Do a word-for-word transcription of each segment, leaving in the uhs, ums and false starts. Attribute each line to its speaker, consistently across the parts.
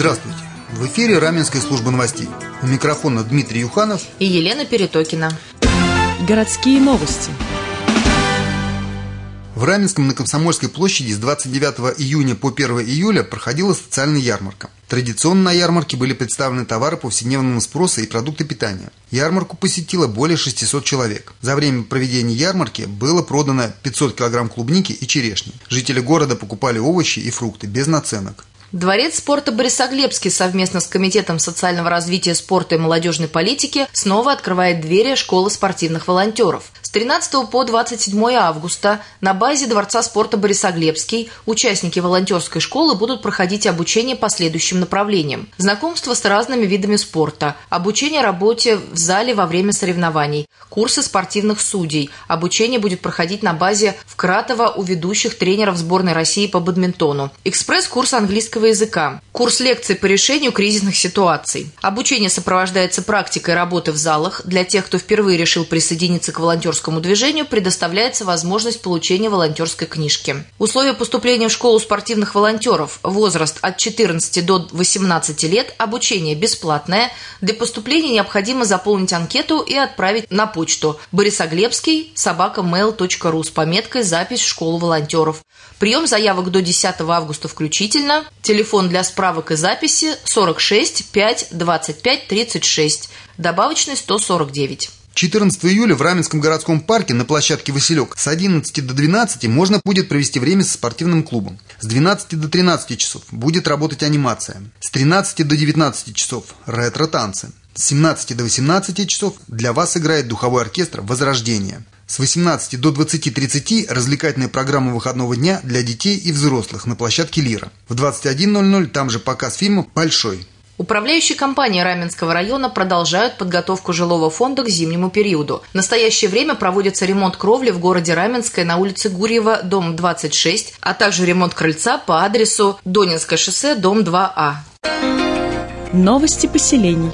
Speaker 1: Здравствуйте! В эфире Раменская служба новостей. У микрофона Дмитрий Юханов
Speaker 2: и Елена Перетокина.
Speaker 3: Городские новости.
Speaker 1: В Раменском на Комсомольской площади с двадцать девятого июня по первого июля проходила социальная ярмарка. Традиционно на ярмарке были представлены товары повседневного спроса и продукты питания. Ярмарку посетило более шестисот человек. За время проведения ярмарки было продано пятьсот килограмм клубники и черешни. Жители города покупали овощи и фрукты без наценок.
Speaker 2: Дворец спорта Борисоглебский совместно с Комитетом социального развития, спорта и молодежной политики снова открывает двери школы спортивных волонтеров. С тринадцатого по двадцать седьмое августа на базе Дворца спорта Борисоглебский участники волонтерской школы будут проходить обучение по следующим направлениям: знакомство с разными видами спорта, обучение работе в зале во время соревнований, курсы спортивных судей. Обучение будет проходить на базе Вкратова у ведущих тренеров сборной России по бадминтону, экспресс-курс английского языка, курс лекций по решению кризисных ситуаций. Обучение сопровождается практикой работы в залах. Для тех, кто впервые решил присоединиться к волонтерскому движению, предоставляется возможность получения волонтерской книжки. Условия поступления в школу спортивных волонтеров: возраст от четырнадцати до восемнадцати лет, обучение бесплатное. Для поступления необходимо заполнить анкету и отправить на почту борисоглебский собака мейл точка ру с пометкой «Запись в школу волонтеров». Прием заявок до десятого августа включительно. Телефон для справок и записи сорок шесть пять двадцать пять тридцать шесть, добавочный сто сорок девять.
Speaker 1: четырнадцатого июля в Раменском городском парке на площадке «Василек» с одиннадцати до двенадцати можно будет провести время со спортивным клубом. С двенадцати до тринадцати часов будет работать анимация. С тринадцати до девятнадцати часов ретро-танцы. С семнадцати до восемнадцати часов для вас играет духовой оркестр «Возрождение». С восемнадцати до двадцати тридцати развлекательная программа выходного дня для детей и взрослых на площадке «Лира». В двадцать один ноль ноль там же показ фильма «Большой».
Speaker 2: Управляющие компании Раменского района продолжают подготовку жилого фонда к зимнему периоду. В настоящее время проводится ремонт кровли в городе Раменское на улице Гурьева, дом двадцать шесть, а также ремонт крыльца по адресу Донинское шоссе, дом два А.
Speaker 3: Новости поселений.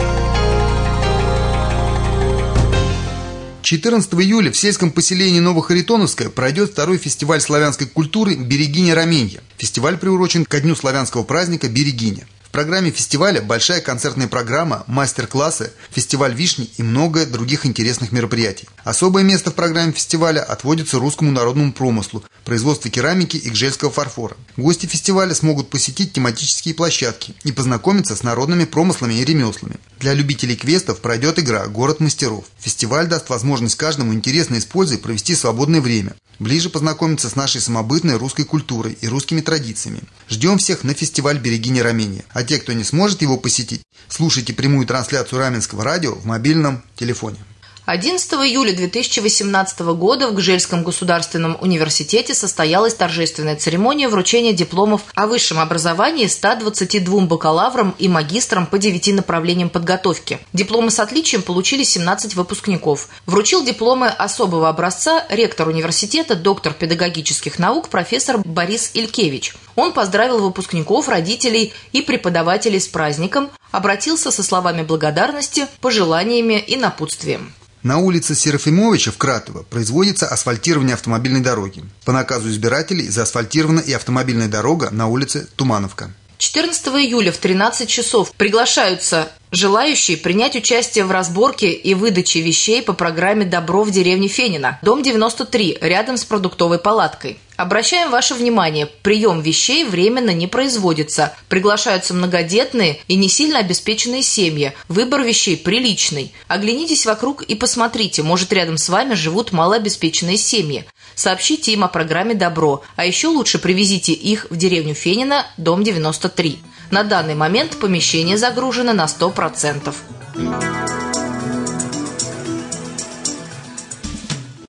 Speaker 1: четырнадцатого июля в сельском поселении Новохаритоновское пройдет второй фестиваль славянской культуры «Берегиня-Раменья». Фестиваль приурочен ко дню славянского праздника Берегиня. В программе фестиваля большая концертная программа, мастер-классы, фестиваль вишни и много других интересных мероприятий. Особое место в программе фестиваля отводится русскому народному промыслу, производству керамики и гжельского фарфора. Гости фестиваля смогут посетить тематические площадки и познакомиться с народными промыслами и ремеслами. Для любителей квестов пройдет игра «Город мастеров». Фестиваль даст возможность каждому интересно и с пользой провести свободное время, ближе познакомиться с нашей самобытной русской культурой и русскими традициями. Ждем всех на фестиваль «Берегиня-Раменья». А те, кто не сможет его посетить, слушайте прямую трансляцию Раменского радио в мобильном телефоне.
Speaker 2: одиннадцатого июля две тысячи восемнадцатого года в Гжельском государственном университете состоялась торжественная церемония вручения дипломов о высшем образовании ста двадцати двум бакалаврам и магистрам по девяти направлениям подготовки. Дипломы с отличием получили семнадцать выпускников. Вручил дипломы особого образца ректор университета, доктор педагогических наук профессор Борис Илькевич. Он поздравил выпускников, родителей и преподавателей с праздником, обратился со словами благодарности, пожеланиями и напутствием.
Speaker 1: На улице Серафимовича в Кратово производится асфальтирование автомобильной дороги. По наказу избирателей заасфальтирована и автомобильная дорога на улице Тумановка.
Speaker 2: четырнадцатого июля в тринадцать часов приглашаются желающие принять участие в разборке и выдаче вещей по программе «Добро в деревне Фенино», дом девяносто три, рядом с продуктовой палаткой. Обращаем ваше внимание, прием вещей временно не производится. Приглашаются многодетные и не сильно обеспеченные семьи. Выбор вещей приличный. Оглянитесь вокруг и посмотрите, может, рядом с вами живут малообеспеченные семьи. Сообщите им о программе «Добро», а еще лучше привезите их в деревню Фенино, дом девяносто три. На данный момент помещение загружено на сто процентов.